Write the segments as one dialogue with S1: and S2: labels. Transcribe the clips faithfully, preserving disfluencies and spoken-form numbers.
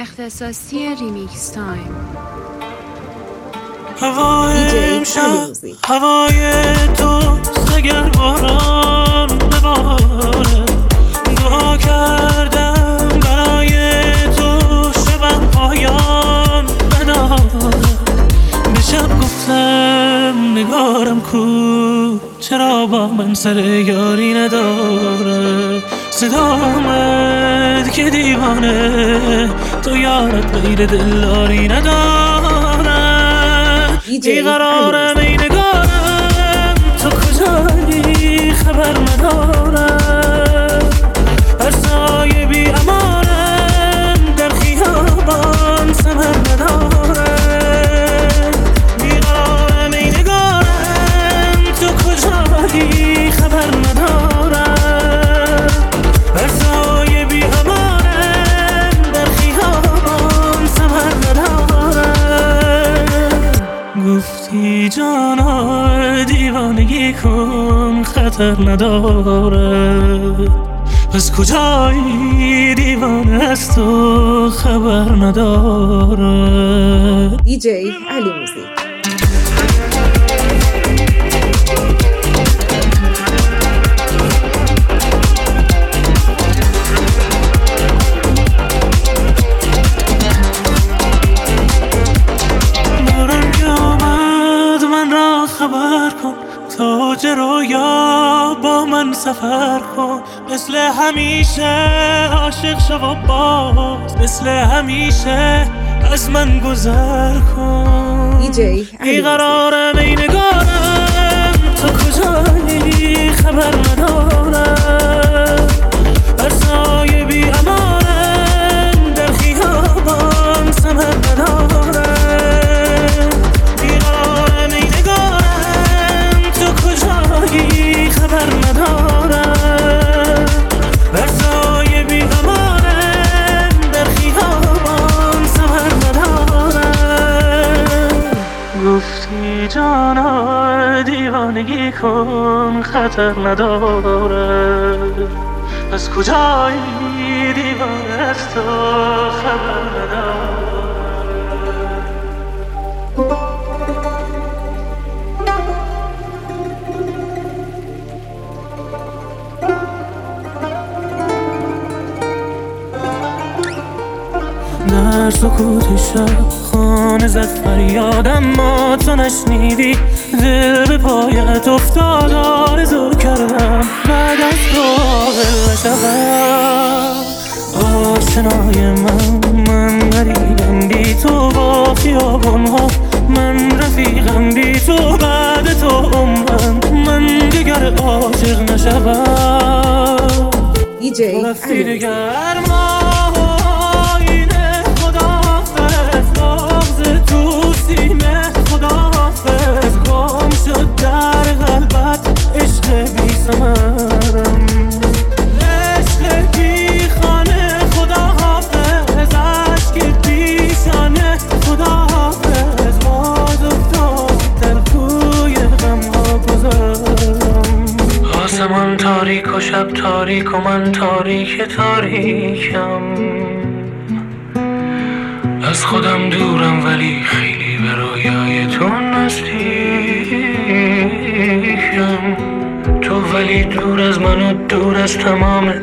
S1: اختصاصی ریمیکس تایم.
S2: هوای امشب هوای تو سگر باران بباره، دعا کردم برای تو شبم پایان بداره. به شب گفتم نگارم کو، چرا با من سر یاری نداره. صدا آمد که دیوانه تو یارت غیر دلداری نداره. بیقرارم ای نگارم تو کجایی خبر ندارم. هر سایه بی امانم در خیابان ثمر ندارم. بیقرارم ای نگارم تو کجایی خبر ندارم. هر سایه بی امانم در خیابان ثمر ندارم. گفتی جانا دیوانگی کن خطر نداره، پس کجایی دیوانه از تو خبر نداره.
S3: دی جی علی موزیک.
S2: خبر کن تاج رویا با من سفر کن، مثل همیشه عاشق شو و باز مثل همیشه از من گذر کن.
S3: دی جی
S2: بیقرارم ای نگارم تو کجایی خبر ندارم. هر سایه بی امانم در خیابان ثمر ندارم. خبر ندارم. بر سایه بی امانم در خیابان ثمر ندارم. گفتی جانا دیوانگی کن خطر نداره، از کجایی دیوانه از تو خبر ندارم. در سکوت شب خانه زد فریادم، ما تو نشنیدی. دل به پایت افتاد آرزو کردم بعد از تو عاقل نشوم. آشنای من من غریبم بی تو با خیابان‌ها، من رفیقم بی تو بعد تو عمرم من دیگر عاشق نشوم.
S3: دی جی
S2: رفتی
S3: علی
S2: دیگر ما تو سینه خداحافظ گم شد در قلبت عشق بی ثمرم، عشق بی خانه خداحافظ، عشق پیشانه خداحافظ. باز افتاد در کوی غم‌ها گذرم. آسمان تاریک و شب تاریک و من تاریک تاریکم. از خودم دورم ولی خیلی به رویای تو نزدیکم. تو ولی دور از من و دور از تمام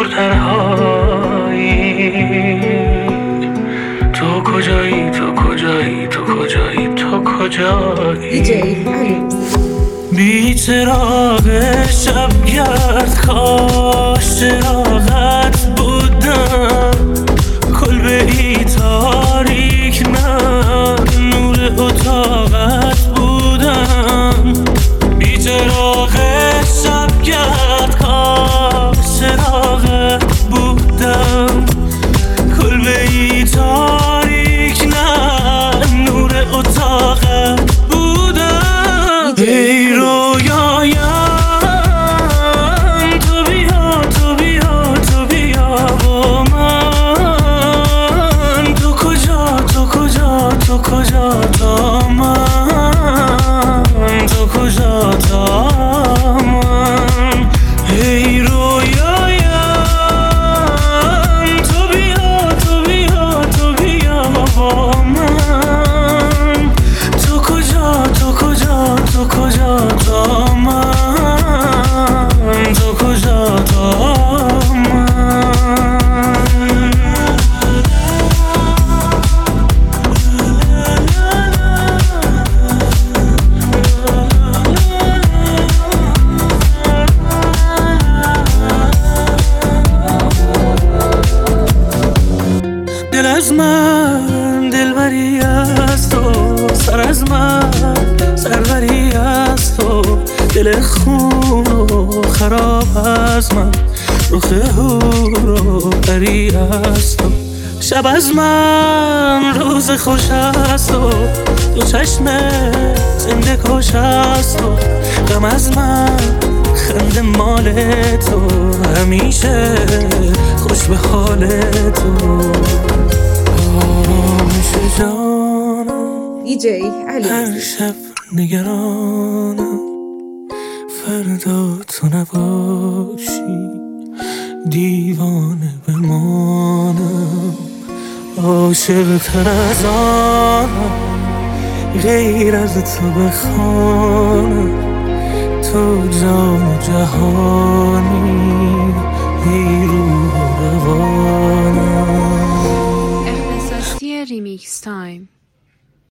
S2: دورترهایی. تو کجایی تو کجایی تو کجایی تو کجایی.
S3: دی جی علی
S2: بی چراغ شبگرد کاش چراغت بودم. کلبه ای تاریک من نور اتاقت بودم. بی چراغ شبگرد کاش چراغت بودم. کلبه ای تاریک من نور اتاقت بودم. ای رویایم تو بیا تو بیا تو بیا دل از من دلبری از تو، سر از من سروری از تو، دل خون و خراب از من، رخ هور و پری از تو. شب از من روز خوش از تو، دو چشم زنده کش از تو. غم از من خنده مال تو، همیشه خوش به حال تو. آمیشه جانم
S3: دیجی علی
S2: هر
S3: موزیک.
S2: شب نگرانم فردا تو نباشی، دیوانه بمانم عاشق تر از آنم، غیر از تو بخوانم تو جان و جهان.